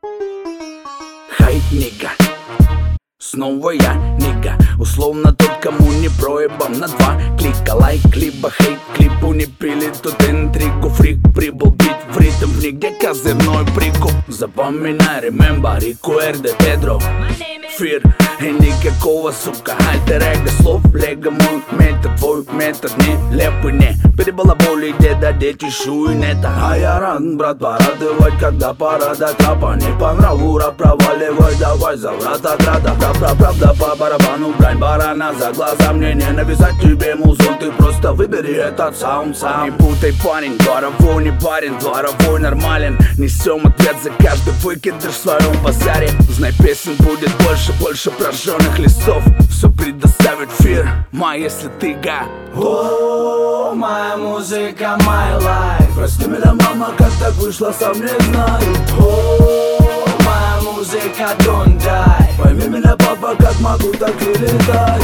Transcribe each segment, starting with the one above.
Хай, нига, снова я, нига. Условно тот, кому не проебам на 2 клика. Лайк, либо хейт, клипу не пили тут интригу. Фрик прибыл бить в ритм, нигде козырной прикуп. Запоминай, remember, Рико Эрде Педро Фир, и никакого, сука, альтер-эго слов. Лего мой метод, твой метод нелепый, не перебалаболи, деда, дети, шуинета. А я рад, брат, порадовать, когда пора до трапа. Не по нраву, раб, проваливай, давай за врата града. Правда по барабану, брань барана за глаза. Мне не навязать тебе музон, ты просто выбери этот саунд сам. Не путай, парень, дворовой не парень, дворовой нормален. Несем ответ за каждый выкидыш в своем базаре. Знай, песен будет больше прожженных листов. Все предоставит фир, май, если ты га. О, моя музыка, my life. Прости меня, мама, как так вышло, сам не знаю. О, моя музыка, don't die. Пойми меня, папа, как могу, так и летаю.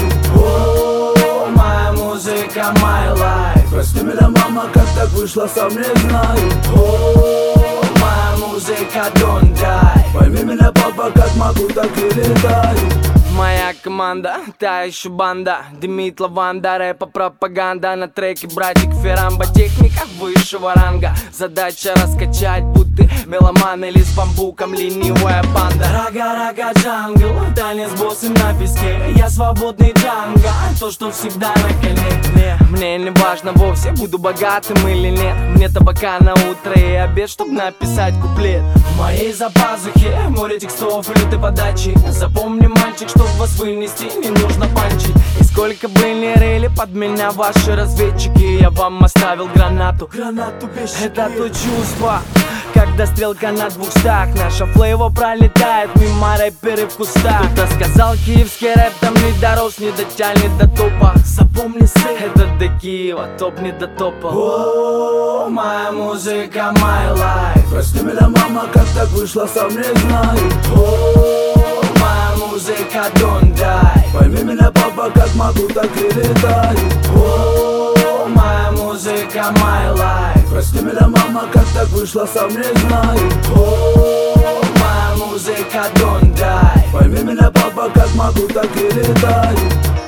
О, моя музыка, my life. Прости меня, мама, как так вышло, сам не знаю. О, моя музыка, don't die. Пойми меня, папа, как могу, так и летаю. Моя команда, та еще банда. Дымит лаванда, рэпа пропаганда. На треке братик Ферамба, техника высшего ранга. Задача раскачать, будто меломан или с бамбуком ленивая банда. Рага-рага джангл, танец боссом на песке. Я свободный джанга, то, что всегда на коне. Мне не важно вовсе, буду богатым или нет. Мне табака на утро и обед, чтоб написать куплет. В моей запазухе море текстов и лютой подачи. Запомни, мальчик, что вас вынести, не нужно панчить. И сколько бы ни рыли под меня ваши разведчики, я вам оставил гранату. Это то чувство, когда стрелка на 200. Наша флейва пролетает мимо рэперы в кустах. Кто-то сказал, киевский рэп там не дорос, не дотянет до топа. Запомни, сын, это до Киева, топ не до топа. О, моя музыка, my life. Прости меня, мама, как так вышло, сам не знаю. О, моя музыка, don't die. Пойми меня, папа, как могу, так и летаю. О, моя музыка, my life. Прости меня, мама, как так вышло, сам не знаю. О, моя музыка, don't die. Пойми меня, папа, как могу, так и летаю.